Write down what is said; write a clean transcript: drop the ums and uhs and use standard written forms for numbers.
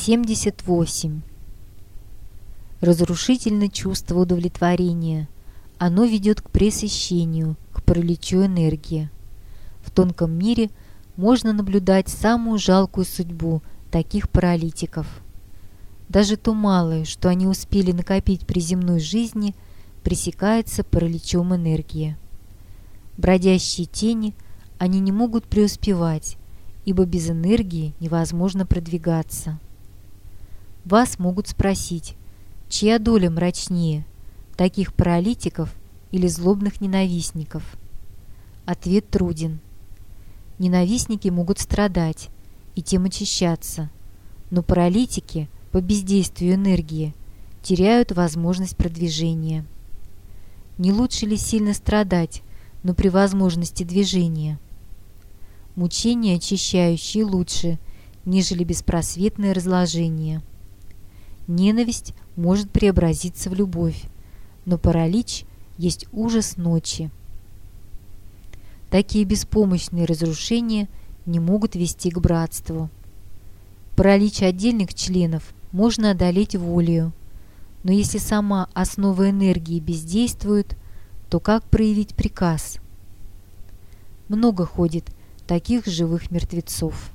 78. Разрушительное чувство удовлетворения. Оно ведет к пресыщению, к параличу энергии. В тонком мире можно наблюдать самую жалкую судьбу таких паралитиков. Даже то малое, что они успели накопить при земной жизни, пресекается параличом энергии. Бродящие тени, они не могут преуспевать, ибо без энергии невозможно продвигаться. Вас могут спросить, чья доля мрачнее, таких паралитиков или злобных ненавистников? Ответ труден. Ненавистники могут страдать и тем очищаться, но паралитики по бездействию энергии теряют возможность продвижения. Не лучше ли сильно страдать, но при возможности движения? Мучения очищающие лучше, нежели беспросветное разложение. Ненависть может преобразиться в любовь, но паралич есть ужас ночи. Такие беспомощные разрушения не могут вести к братству. Паралич отдельных членов можно одолеть волею, но если сама основа энергии бездействует, то как проявить приказ? Много ходит таких живых мертвецов.